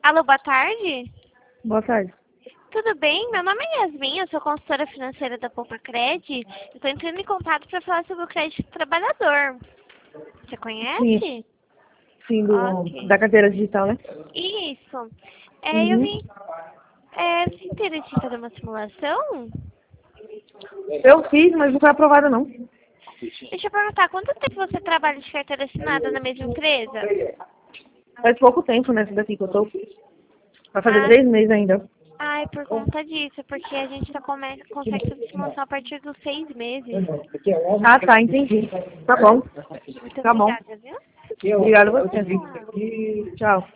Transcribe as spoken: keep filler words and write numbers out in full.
Alô, boa tarde. Boa tarde. Tudo bem? Meu nome é Yasmin, eu sou consultora financeira da Poupa Cred. Estou entrando em contato para falar sobre o crédito do trabalhador. Você conhece? Sim, sim, do, Ok. da carteira digital, né? Isso. É, eu Uhum. vim. É, você tem interesse em fazer uma simulação? Eu fiz, mas não foi aprovada, não. Deixa eu perguntar, quanto tempo você trabalha de carteira assinada na mesma empresa? Faz pouco tempo nessa daqui que eu tô. Vai fazer Ah, três meses ainda. ah, é por conta disso, porque a gente só come, consegue fazer simulação a partir dos seis meses. Ah, tá, entendi. Tá bom. Muito Tá bom. obrigada, viu? Obrigada a você. Tchau. Tchau.